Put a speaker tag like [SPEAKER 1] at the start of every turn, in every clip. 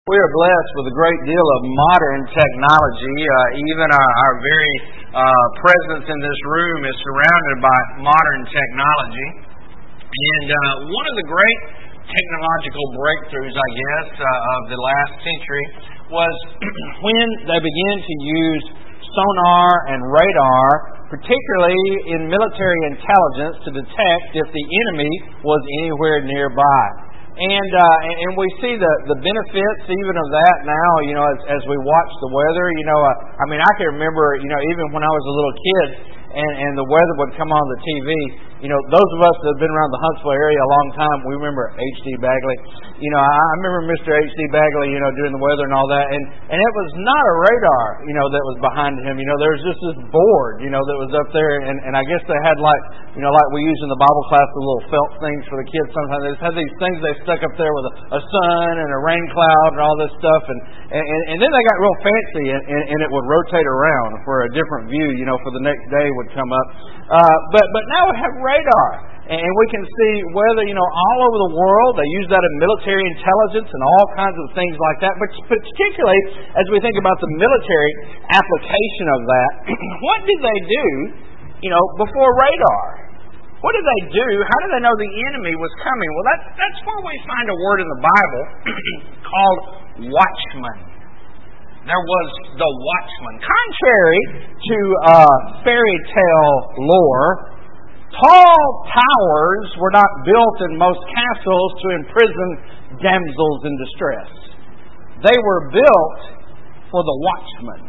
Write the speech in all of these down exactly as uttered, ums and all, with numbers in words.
[SPEAKER 1] We are blessed with a great deal of modern technology. Uh, even our, our very uh, presence in this room is surrounded by modern technology. And uh, one of the great technological breakthroughs, I guess, uh, of the last century was when they began to use sonar and radar, particularly in military intelligence, to detect if the enemy was anywhere nearby. And uh, and we see the, the benefits even of that now, you know, as, as we watch the weather. You know, uh, I mean, I can remember, you know, even when I was a little kid and, and the weather would come on the T V, you know, those of us that have been around the Huntsville area a long time, we remember H D Bagley. You know, I remember Mister H D Bagley, you know, doing the weather and all that. And, and it was not a radar, you know, that was behind him. You know, there was just this board, you know, that was up there. And, and I guess they had like, you know, like we use in the Bible class, the little felt things for the kids sometimes. They just had these things they stuck up there with a, a sun and a rain cloud and all this stuff. And, and, and then they got real fancy and, and, and it would rotate around for a different view, you know, for the next day would come up. Uh, but, but now we have radar. And we can see weather, you know, all over the world. They use that in military intelligence and all kinds of things like that. But particularly as we think about the military application of that, what did they do, you know, before radar? What did they do? How did they know the enemy was coming? Well, that, that's where we find a word in the Bible called watchman. There was the watchman. Contrary to uh, fairy tale lore, tall towers were not built in most castles to imprison damsels in distress. They were built for the watchman.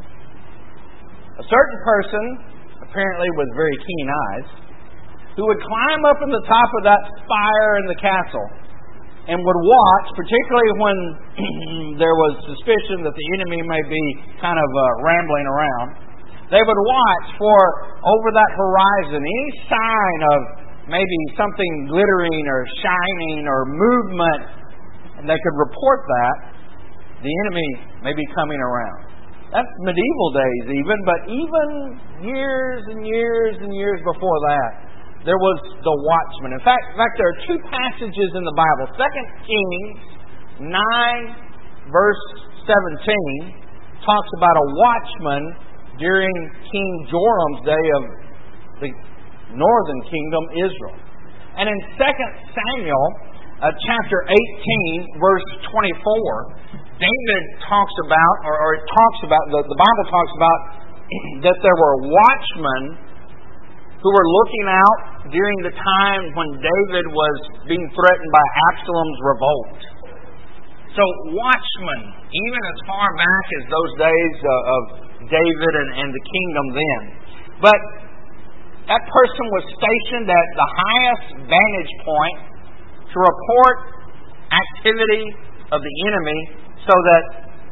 [SPEAKER 1] A certain person, apparently with very keen eyes, who would climb up in the top of that spire in the castle and would watch, particularly when there was suspicion that the enemy may be kind of uh, rambling around. They would watch for, over that horizon, any sign of maybe something glittering or shining or movement, and they could report that the enemy may be coming around. That's medieval days even, but even years and years and years before that, there was the watchman. In fact, in fact, there are two passages in the Bible. Second Kings nine, verse seventeen, talks about a watchman during King Joram's day of the northern kingdom, Israel. And in Second Samuel, uh, chapter eighteen, verse twenty-four, David talks about, or, or it talks about, the, the Bible talks about that there were watchmen who were looking out during the time when David was being threatened by Absalom's revolt. So watchmen, even as far back as those days uh, of David and, and the kingdom then. But that person was stationed at the highest vantage point to report activity of the enemy so that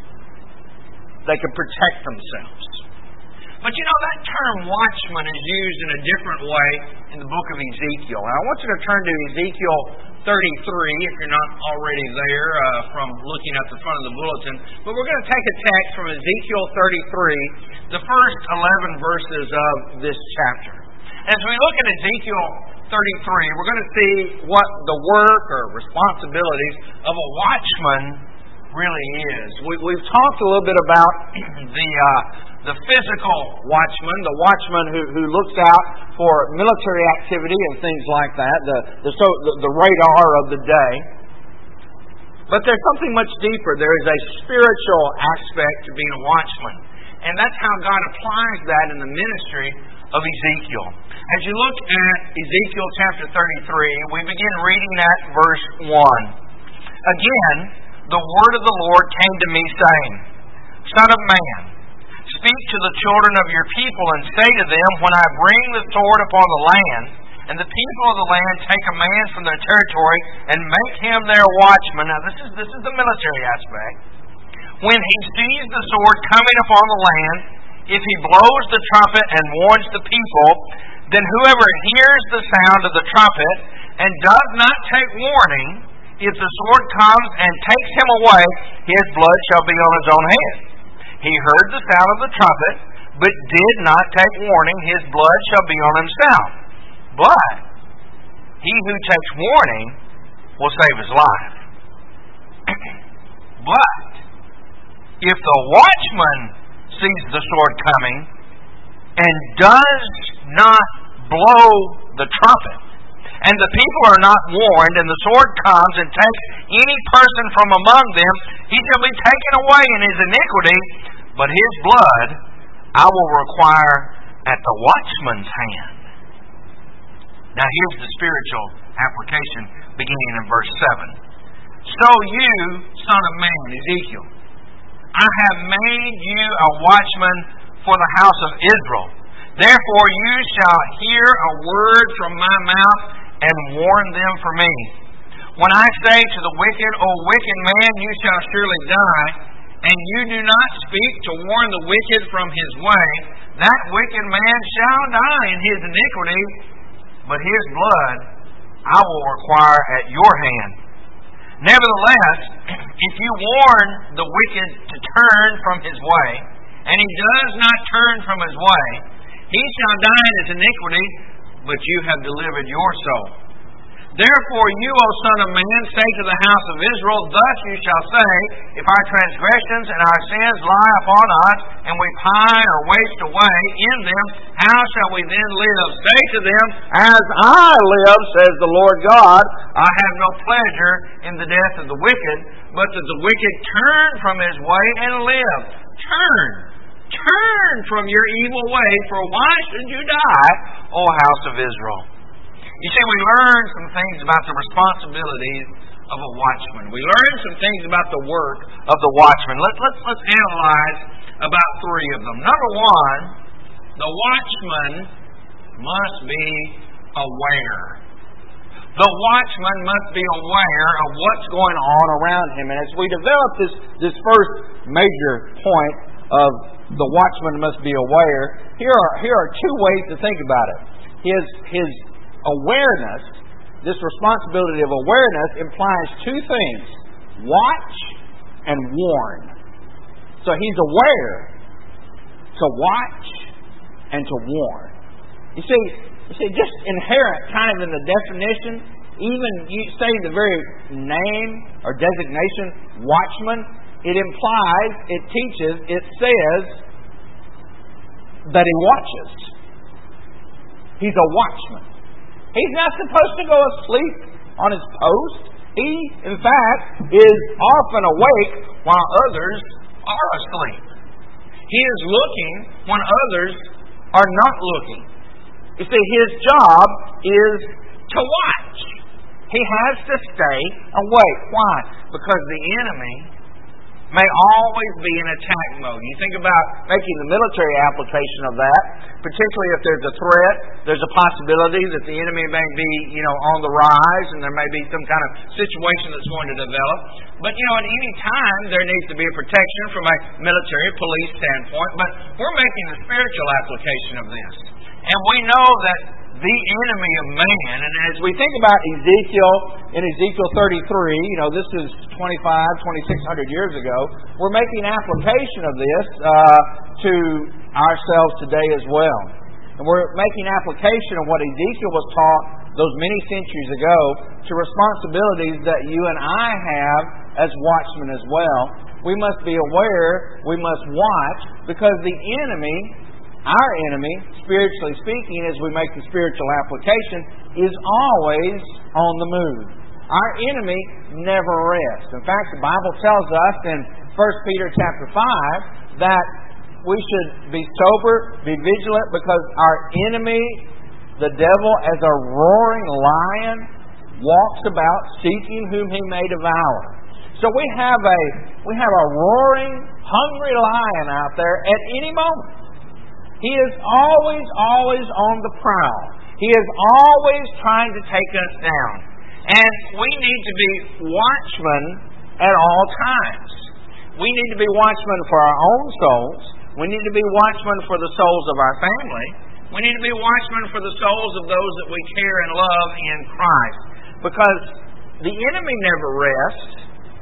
[SPEAKER 1] they could protect themselves. But you know, that term watchman is used in a different way in the book of Ezekiel. And I want you to turn to Ezekiel thirty-three, if you're not already there uh, from looking at the front of the bulletin. But we're going to take a text from Ezekiel thirty-three, the first eleven verses of this chapter. As we look at Ezekiel thirty-three, we're going to see what the work or responsibilities of a watchman really is. We, we've talked a little bit about the uh, the physical watchman, the watchman who, who looks out for military activity and things like that, the the, so, the the radar of the day. But there's something much deeper. There is a spiritual aspect to being a watchman. And that's how God applies that in the ministry of Ezekiel. As you look at Ezekiel chapter thirty-three, we begin reading at verse one. Again, the word of the Lord came to me, saying, Son of man, speak to the children of your people and say to them, when I bring the sword upon the land, and the people of the land take a man from their territory and make him their watchman. Now this is this is the military aspect. When he sees the sword coming upon the land, if he blows the trumpet and warns the people, then whoever hears the sound of the trumpet and does not take warning, if the sword comes and takes him away, his blood shall be on his own head. He heard the sound of the trumpet, but did not take warning, his blood shall be on himself. But he who takes warning will save his life. But if the watchman sees the sword coming and does not blow the trumpet, and the people are not warned, and the sword comes and takes any person from among them, he shall be taken away in his iniquity, but his blood I will require at the watchman's hand. Now here's the spiritual application beginning in verse seven. So you, son of man, Ezekiel, I have made you a watchman for the house of Israel. Therefore you shall hear a word from my mouth and warn them for me. When I say to the wicked, O wicked man, you shall surely die, and you do not speak to warn the wicked from his way, that wicked man shall die in his iniquity, but his blood I will require at your hand. Nevertheless, if you warn the wicked to turn from his way, and he does not turn from his way, he shall die in his iniquity, but you have delivered your soul. Therefore you, O son of man, say to the house of Israel, thus you shall say, if our transgressions and our sins lie upon us, and we pine or waste away in them, how shall we then live? Say to them, as I live, says the Lord God, I have no pleasure in the death of the wicked, but that the wicked turn from his way and live. Turn, turn from your evil way, for why should you die, O house of Israel? You see, we learn some things about the responsibilities of a watchman. We learn some things about the work of the watchman. Let's, let's, let's analyze about three of them. Number one, the watchman must be aware. The watchman must be aware of what's going on around him. And as we develop this, this first major point of the watchman must be aware, here are, here are two ways to think about it. His, his awareness, this responsibility of awareness, implies two things: watch and warn. So he's aware to watch and to warn. You see, you see, just inherent kind of in the definition, even you say the very name or designation, watchman, it implies, it teaches, it says that he watches. He's a watchman. He's not supposed to go asleep on his post. He, in fact, is often awake while others are asleep. He is looking when others are not looking. You see, his job is to watch. He has to stay awake. Why? Because the enemy may always be in attack mode. You think about making the military application of that, particularly if there's a threat, there's a possibility that the enemy may be, you know, on the rise, and there may be some kind of situation that's going to develop. But, you know, at any time, there needs to be a protection from a military, police standpoint. But we're making a spiritual application of this. And we know that the enemy of man, and as we think about Ezekiel, in Ezekiel thirty-three, you know, this is twenty-five, twenty-six hundred years ago, we're making application of this uh, to ourselves today as well. And we're making application of what Ezekiel was taught those many centuries ago to responsibilities that you and I have as watchmen as well. We must be aware, we must watch, because the enemy, our enemy, spiritually speaking, as we make the spiritual application, is always on the move. Our enemy never rests. In fact, the Bible tells us in First Peter chapter five that we should be sober, be vigilant, because our enemy, the devil, as a roaring lion, walks about seeking whom he may devour. So we have a we have a roaring, hungry lion out there at any moment. He is always, always on the prowl. He is always trying to take us down. And we need to be watchmen at all times. We need to be watchmen for our own souls. We need to be watchmen for the souls of our family. We need to be watchmen for the souls of those that we care and love in Christ. Because the enemy never rests.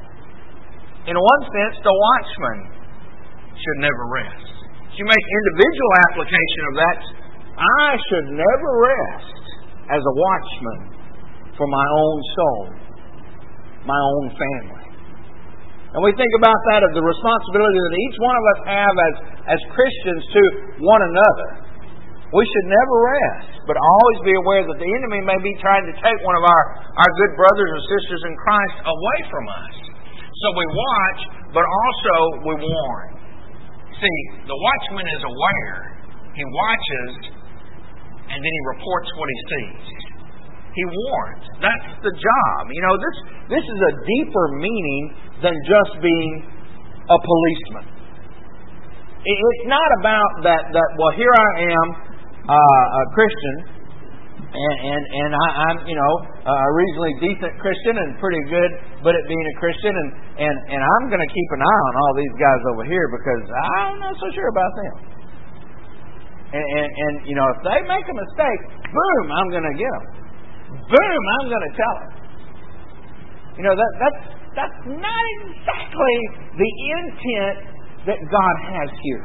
[SPEAKER 1] In one sense, the watchman should never rest. You make individual application of that. I should never rest as a watchman for my own soul, my own family. And we think about that of the responsibility that each one of us have as, as Christians to one another. We should never rest, but always be aware that the enemy may be trying to take one of our, our good brothers and sisters in Christ away from us. So we watch, but also we warn. See, the watchman is aware. He watches, and then he reports what he sees. He warns. That's the job. You know, this this is a deeper meaning than just being a policeman. It's not about that, that well, here I am, uh, a Christian, and, and, and I, I'm, you know, a reasonably decent Christian and pretty good but at being a Christian, and, and, and I'm going to keep an eye on all these guys over here because I'm not so sure about them. And, and, and you know, if they make a mistake, boom, I'm going to get them. Boom, I'm going to tell them. You know, that that's that's not exactly the intent that God has here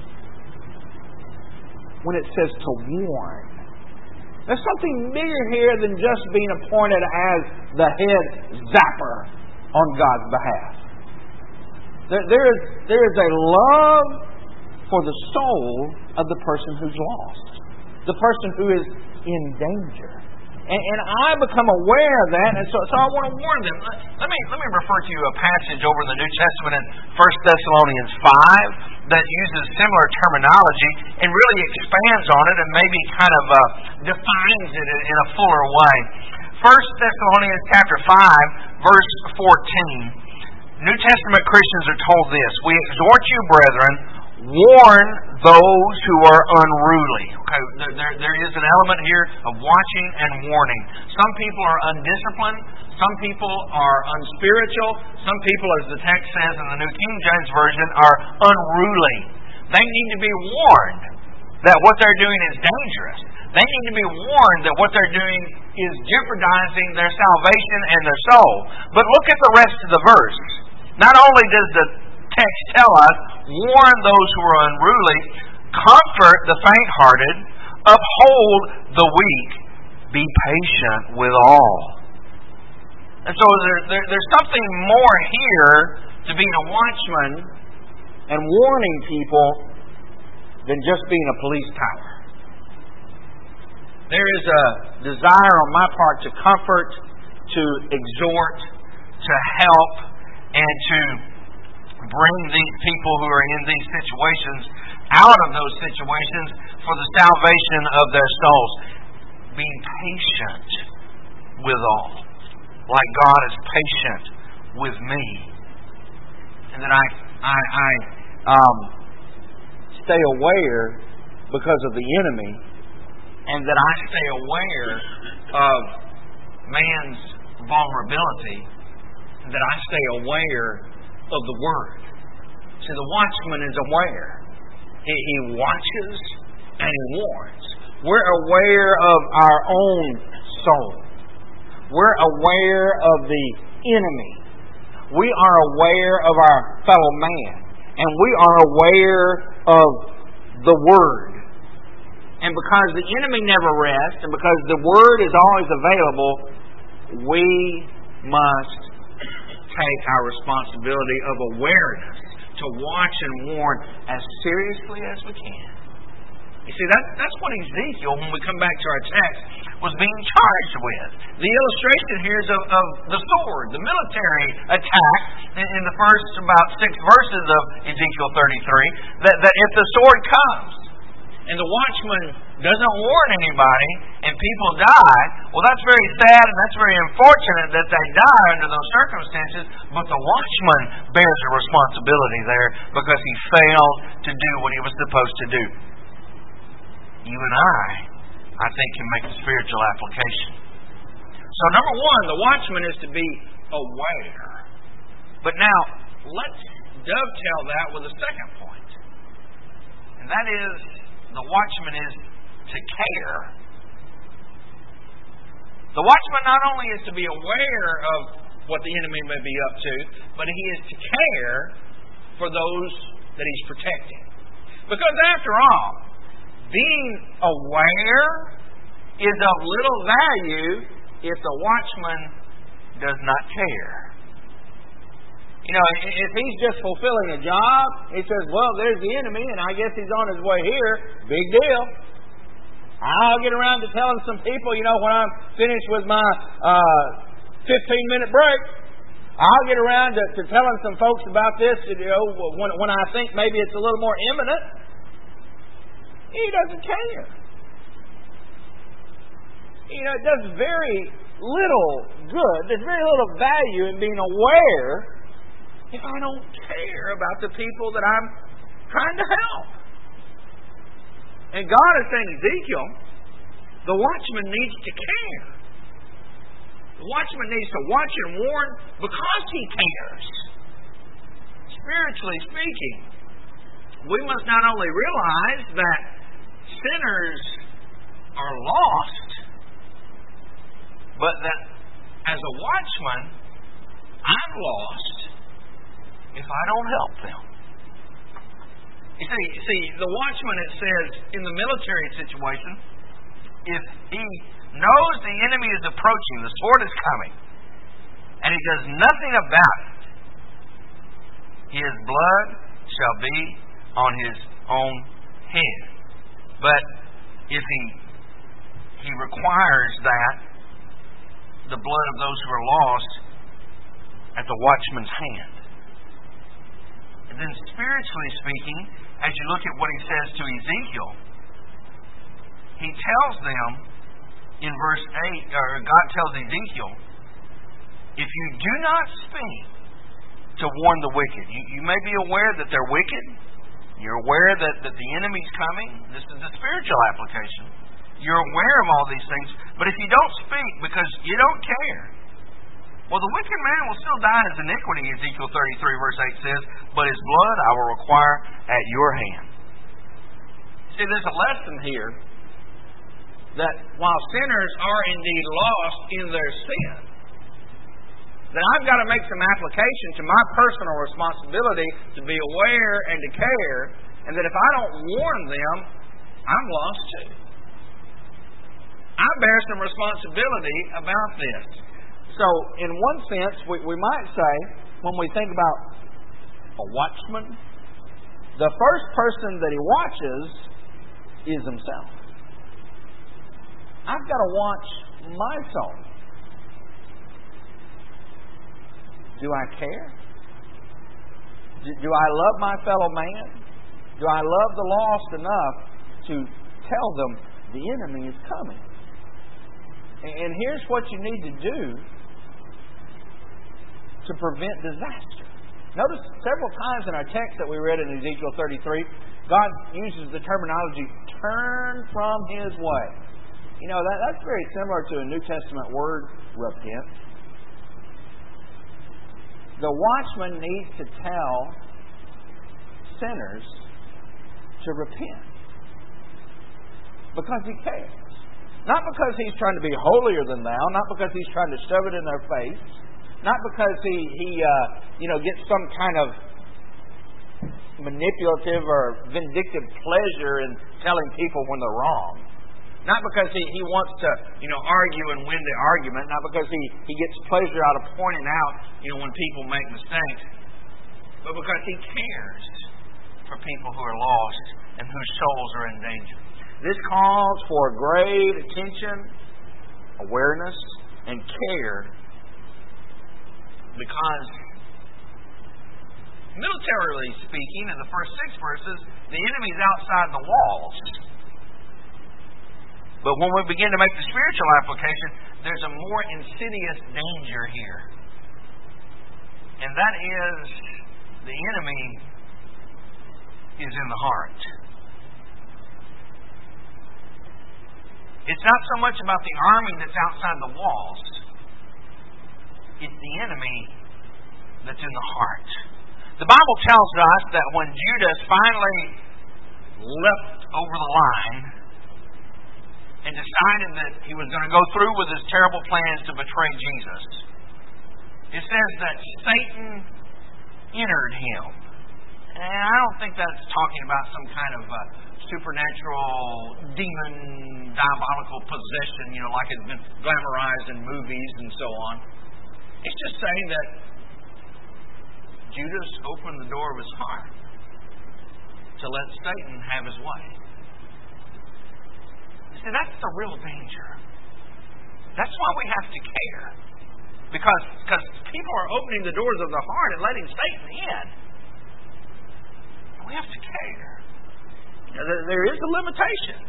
[SPEAKER 1] when it says to warn. There's something bigger here than just being appointed as the head zapper on God's behalf. There, there is there is a love for the soul of the person who's lost, the person who is in danger. And, and I become aware of that, and so, so I want to warn them. Let me let me refer to you a passage over in the New Testament in First Thessalonians five that uses similar terminology and really expands on it and maybe kind of uh, defines it in, in a fuller way. First Thessalonians chapter five, verse fourteen. New Testament Christians are told this: "We exhort you, brethren, warn those who are unruly." Okay, there, there, there is an element here of watching and warning. Some people are undisciplined. Some people are unspiritual. Some people, as the text says in the New King James Version, are unruly. They need to be warned that what they're doing is dangerous. They need to be warned that what they're doing is jeopardizing their salvation and their soul. But look at the rest of the verse. Not only does the text tell us, warn those who are unruly, comfort the faint-hearted, uphold the weak, be patient with all. And so there, there, there's something more here to being a watchman and warning people than just being a police power. There is a desire on my part to comfort, to exhort, to help, and to bring these people who are in these situations out of those situations for the salvation of their souls. Being patient with all, like God is patient with me. And that I, I, I um, stay aware because of the enemy, and that I stay aware of man's vulnerability, and that I stay aware of the Word. See, the watchman is aware. He, he watches and he warns. We're aware of our own soul. We're aware of the enemy. We are aware of our fellow man. And we are aware of the Word. And because the enemy never rests, and because the Word is always available, we must take our responsibility of awareness to watch and warn as seriously as we can. You see, that, that's what Ezekiel, when we come back to our text, was being charged with. The illustration here is of, of the sword, the military attack in, in the first about six verses of Ezekiel thirty-three, that, that if the sword comes and the watchman doesn't warn anybody and people die, well, that's very sad and that's very unfortunate that they die under those circumstances, but the watchman bears a responsibility there because he failed to do what he was supposed to do. You and I, I think, can make a spiritual application. So number one, the watchman is to be aware. But now, let's dovetail that with a second point. And that is, the watchman is to care. The watchman not only is to be aware of what the enemy may be up to, but he is to care for those that he's protecting. Because after all, being aware is of little value if the watchman does not care. You know, if he's just fulfilling a job, he says, well, there's the enemy, and I guess he's on his way here. Big deal. I'll get around to telling some people, you know, when I'm finished with my uh, fifteen-minute break, I'll get around to, to telling some folks about this, you know, when, when I think maybe it's a little more imminent. He doesn't care. You know, it does very little good. There's very little value in being aware if I don't care about the people that I'm trying to help. And God is saying, Ezekiel, the watchman needs to care. The watchman needs to watch and warn because he cares. Spiritually speaking, we must not only realize that sinners are lost, but that as a watchman, I'm lost if I don't help them. You see, see, the watchman, it says, in the military situation, if he knows the enemy is approaching, the sword is coming, and he does nothing about it, his blood shall be on his own head. But if he he requires that, the blood of those who are lost at the watchman's hand. And then spiritually speaking, as you look at what he says to Ezekiel, he tells them in verse eight, or God tells Ezekiel, if you do not speak to warn the wicked, you, you may be aware that they're wicked, you're aware that, that the enemy's coming, this is the spiritual application, you're aware of all these things, but if you don't speak because you don't care, well, the wicked man will still die in his iniquity, Ezekiel thirty-three verse eight says, but his blood I will require at your hand. See, there's a lesson here that while sinners are indeed lost in their sin, that I've got to make some application to my personal responsibility to be aware and to care, and that if I don't warn them, I'm lost too. I bear some responsibility about this. So, in one sense, we, we might say, when we think about a watchman, the first person that he watches is himself. I've got to watch my soul. Do I care? Do, do I love my fellow man? Do I love the lost enough to tell them the enemy is coming? And, and here's what you need to do to prevent disaster. Notice several times in our text that we read in Ezekiel thirty-three, God uses the terminology, turn from his way. You know, that, that's very similar to a New Testament word, repent. The watchman needs to tell sinners to repent because he cares. Not because he's trying to be holier than thou, not because he's trying to shove it in their face, not because he, he uh, you know, gets some kind of manipulative or vindictive pleasure in telling people when they're wrong. Not because he, he wants to, you know, argue and win the argument. Not because he, he gets pleasure out of pointing out, you know, when people make mistakes. But because he cares for people who are lost and whose souls are in danger. This calls for great attention, awareness, and care. Because, militarily speaking, in the first six verses, the enemy's outside the walls. But when we begin to make the spiritual application, there's a more insidious danger here. And that is, the enemy is in the heart. It's not so much about the army that's outside the walls. It's the enemy that's in the heart. The Bible tells us that when Judas finally leapt over the line and decided that he was going to go through with his terrible plans to betray Jesus, it says that Satan entered him. And I don't think that's talking about some kind of uh, supernatural, demon, diabolical possession, you know, like it's been glamorized in movies and so on. It's just saying that Judas opened the door of his heart to let Satan have his way. See, that's the real danger. That's why we have to care. Because because people are opening the doors of the heart and letting Satan in. We have to care. You know, there, there is a limitation.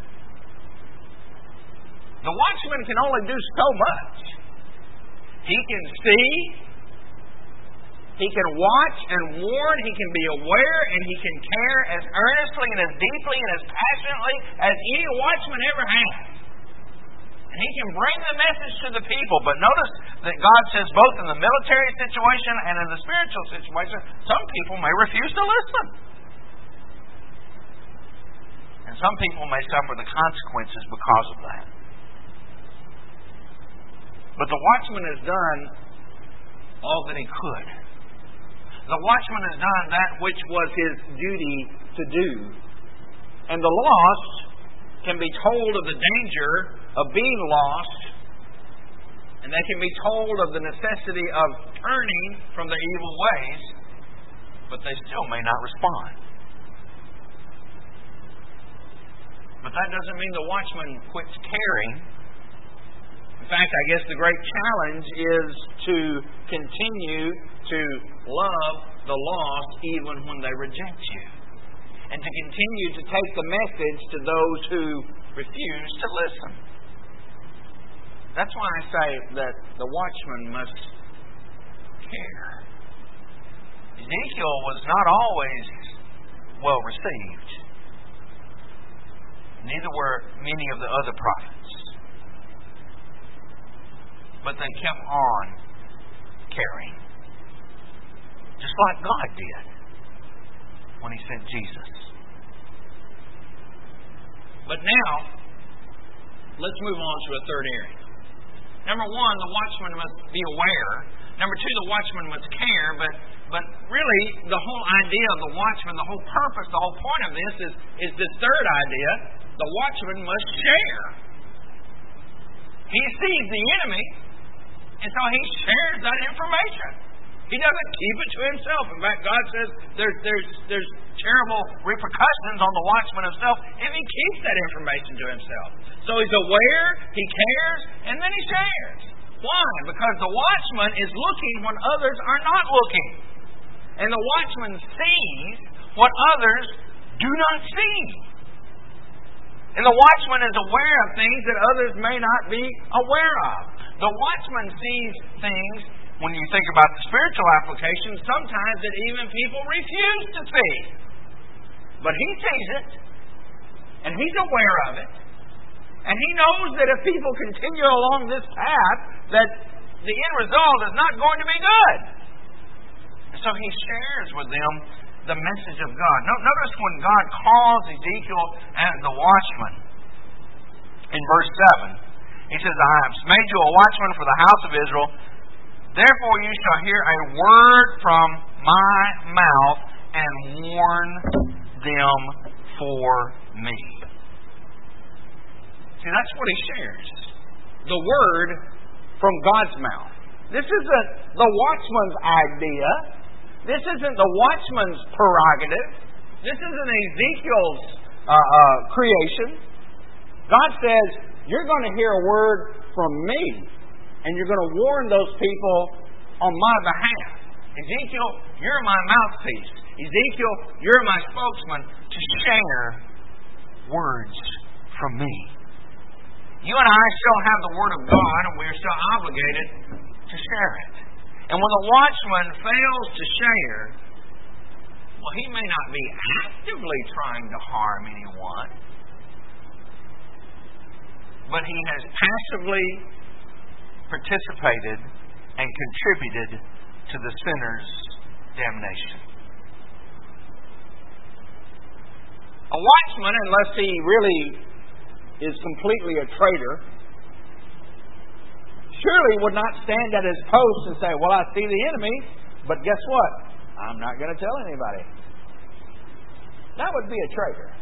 [SPEAKER 1] The watchman can only do so much. He can see, he can watch and warn, he can be aware, and he can care as earnestly and as deeply and as passionately as any watchman ever has. And he can bring the message to the people. But notice that God says both in the military situation and in the spiritual situation, some people may refuse to listen. And some people may suffer the consequences because of that. But the watchman has done all that he could. The watchman has done that which was his duty to do. And the lost can be told of the danger of being lost, and they can be told of the necessity of turning from their evil ways, but they still may not respond. But that doesn't mean the watchman quits caring. In fact, I guess the great challenge is to continue to love the lost even when they reject you, and to continue to take the message to those who refuse to listen. That's why I say that the watchman must care. Ezekiel was not always well received. Neither were many of the other prophets. But they kept on caring. Just like God did when He sent Jesus. But now, let's move on to a third area. Number one, the watchman must be aware. Number two, the watchman must care. But but really, the whole idea of the watchman, the whole purpose, the whole point of this is, is this third idea. The watchman must share. He sees the enemy, and so he shares that information. He doesn't keep it to himself. In fact, God says there's there's there's terrible repercussions on the watchman himself if he keeps that information to himself. So he's aware, he cares, and then he shares. Why? Because the watchman is looking when others are not looking. And the watchman sees what others do not see. And the watchman is aware of things that others may not be aware of. The watchman sees things, when you think about the spiritual application, sometimes that even people refuse to see. But he sees it, and he's aware of it, and he knows that if people continue along this path, that the end result is not going to be good. And so he shares with them the message of God. Notice when God calls Ezekiel as the watchman, in verse seven, he says, I have made you a watchman for the house of Israel. Therefore you shall hear a word from my mouth and warn them for me. See, that's what he shares. The word from God's mouth. This isn't the watchman's idea. This isn't the watchman's prerogative. This isn't Ezekiel's uh, uh, creation. God says, you're going to hear a word from me, and you're going to warn those people on my behalf. Ezekiel, you're my mouthpiece. Ezekiel, you're my spokesman to share words from me. You and I still have the Word of God, and we are still obligated to share it. And when the watchman fails to share, well, he may not be actively trying to harm anyone, but he has passively participated and contributed to the sinner's damnation. A watchman, unless he really is completely a traitor, surely would not stand at his post and say, well, I see the enemy, but guess what? I'm not going to tell anybody. That would be a traitor.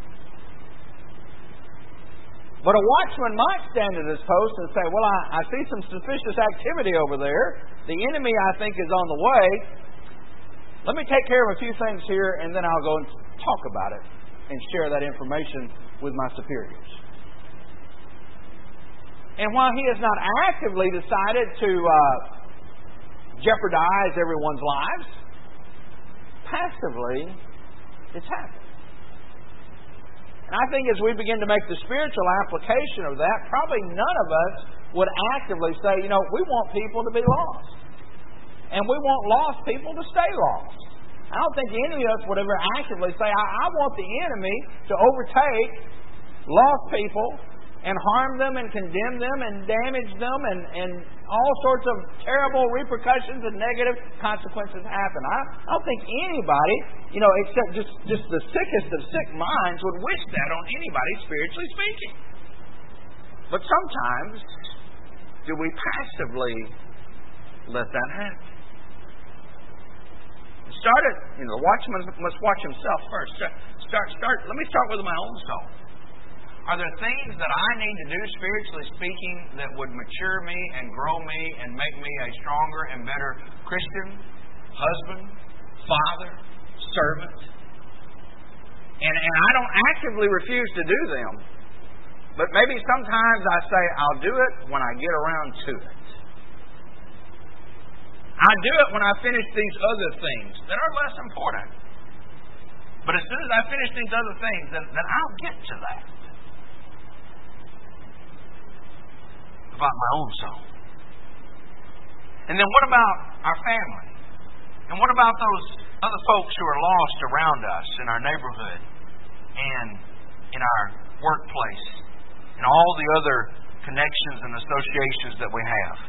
[SPEAKER 1] But a watchman might stand at his post and say, well, I, I see some suspicious activity over there. The enemy, I think, is on the way.
[SPEAKER 2] Let me take care of a few things here, and then I'll go and talk about it and share that information with my superiors. And while he has not actively decided to uh, jeopardize everyone's lives, passively, it's happened. And I think as we begin to make the spiritual application of that, probably none of us would actively say, you know, we want people to be lost. And we want lost people to stay lost. I don't think any of us would ever actively say, I, I want the enemy to overtake lost people and harm them and condemn them and damage them and, and all sorts of terrible repercussions and negative consequences happen. I, I don't think anybody, you know, except just, just the sickest of sick minds would wish that on anybody, spiritually speaking. But sometimes, do we passively let that happen? Start it, you know, the watchman must watch himself first. Start, start. Let me start with my own soul. Are there things that I need to do, spiritually speaking, that would mature me and grow me and make me a stronger and better Christian, husband, father, servant? And, and I don't actively refuse to do them. But maybe sometimes I say, I'll do it when I get around to it. I do it when I finish these other things that are less important. But as soon as I finish these other things, then, then I'll get to that. About my own soul. And then what about our family? And what about those other folks who are lost around us in our neighborhood and in our workplace and all the other connections and associations that we have?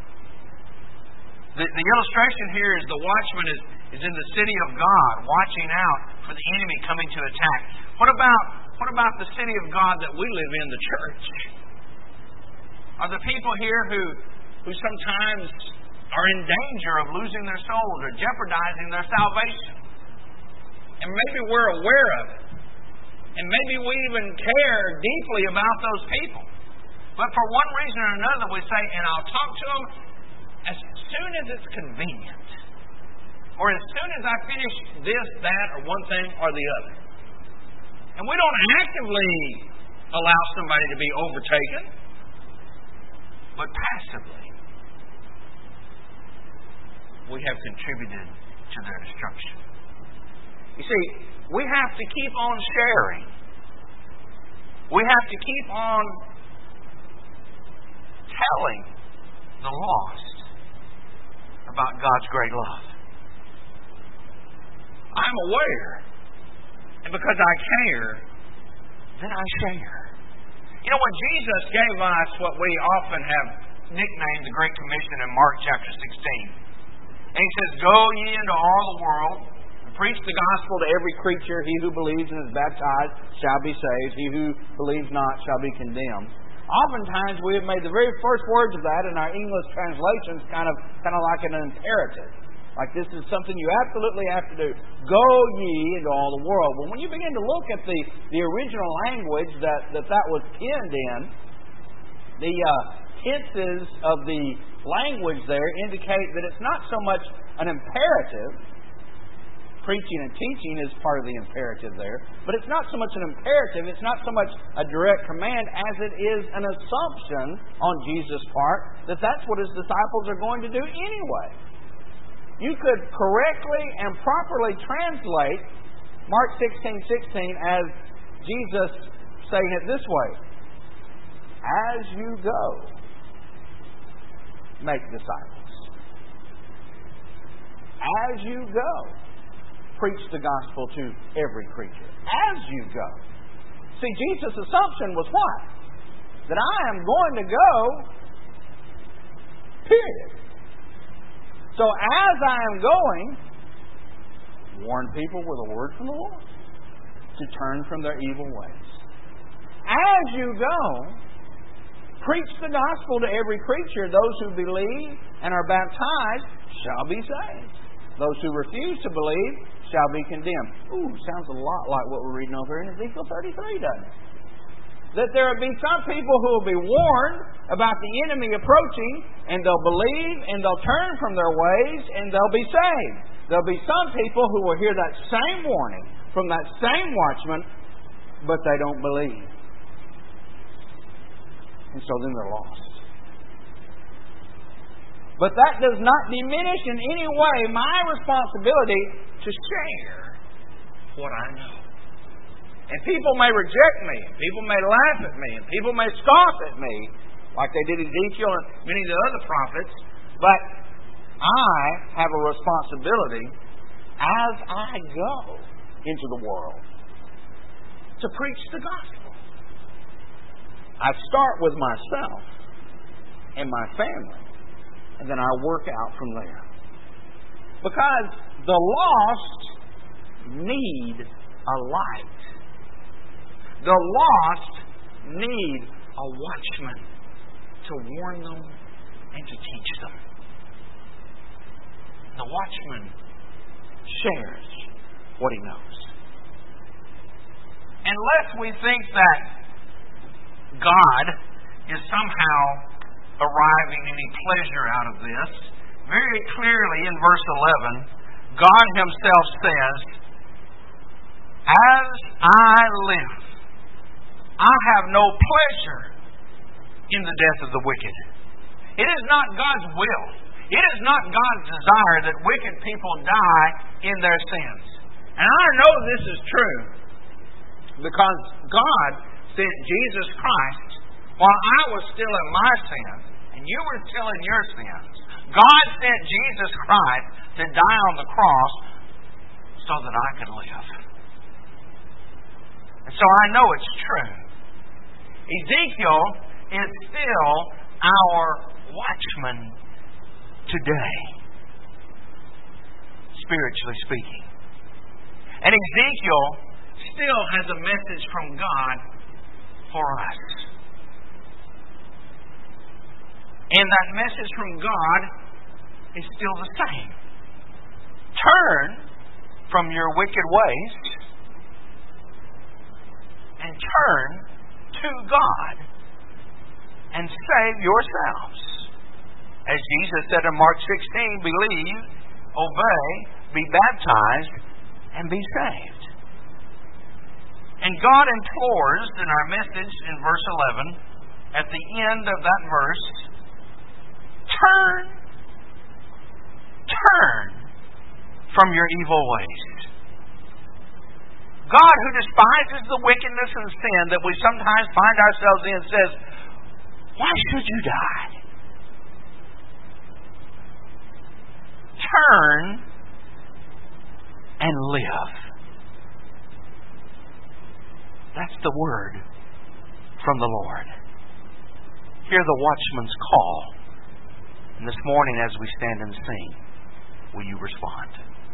[SPEAKER 2] The, the illustration here is the watchman is, is in the city of God, watching out for the enemy coming to attack. What about what about the city of God that we live in, the church? Are the people here who who sometimes are in danger of losing their souls or jeopardizing their salvation? And maybe we're aware of it. And maybe we even care deeply about those people. But for one reason or another, we say, and I'll talk to them as soon as it's convenient, or as soon as I finish this, that, or one thing or the other. And we don't actively allow somebody to be overtaken, but passively we have contributed to their destruction. You see, we have to keep on sharing. We have to keep on telling the lost about God's great love. I'm aware, and because I care, then I share. You know, when Jesus gave us what we often have nicknamed the Great Commission in Mark chapter sixteen, and He says, "Go ye into all the world, and preach the gospel to every creature. He who believes and is baptized shall be saved. He who believes not shall be condemned." Oftentimes we have made the very first words of that in our English translations kind of kind of like an imperative. Like this is something you absolutely have to do. Go ye into all the world. But when you begin to look at the, the original language that, that that was penned in, the uh, tenses of the language there indicate that it's not so much an imperative. Preaching and teaching is part of the imperative there. But it's not so much an imperative, it's not so much a direct command as it is an assumption on Jesus' part that that's what His disciples are going to do anyway. You could correctly and properly translate Mark sixteen sixteen as Jesus saying it this way: as you go, make disciples. As you go, preach the gospel to every creature. As you go. See, Jesus' assumption was what? That I am going to go, period. So as I am going, warn people with a word from the Lord to turn from their evil ways. As you go, preach the gospel to every creature. Those who believe and are baptized shall be saved. Those who refuse to believe shall be condemned. Ooh, sounds a lot like what we're reading over in Ezekiel thirty-three, doesn't it? That there will be some people who will be warned about the enemy approaching, and they'll believe, and they'll turn from their ways, and they'll be saved.
[SPEAKER 1] There'll be some people who will hear that same warning from that same watchman, but they don't believe. And so then they're lost. But that does not diminish in any way my responsibility to share what I know. And people may reject me, and people may laugh at me, and people may scoff at me, like they did Ezekiel and many of the other prophets, but I have a responsibility as I go into the world to preach the gospel. I start with myself and my family, and then I work out from there. Because the lost need a light. The lost need a watchman to warn them and to teach them. The watchman shares what he knows. Unless we think that God is somehow deriving any pleasure out of this, very clearly in verse eleven, God Himself says, "As I live, I have no pleasure in the death of the wicked." It is not God's will. It is not God's desire that wicked people die in their sins. And I know this is true because God sent Jesus Christ while I was still in my sins and you were still in your sins. God sent Jesus Christ to die on the cross so that I could live. And so I know it's true. Ezekiel is still our watchman today, spiritually speaking. And Ezekiel still has a message from God for us. And that message from God is still the same. Turn from your wicked ways and turn to God and save yourselves. As Jesus said in Mark sixteen, believe, obey, be baptized, and be saved. And God implores in our message in verse eleven, at the end of that verse, turn, turn from your evil ways. God, who despises the wickedness and sin that we sometimes find ourselves in, says, why should you die? Turn and live. That's the word from the Lord. Hear the watchman's call. And this morning as we stand and sing, will you respond?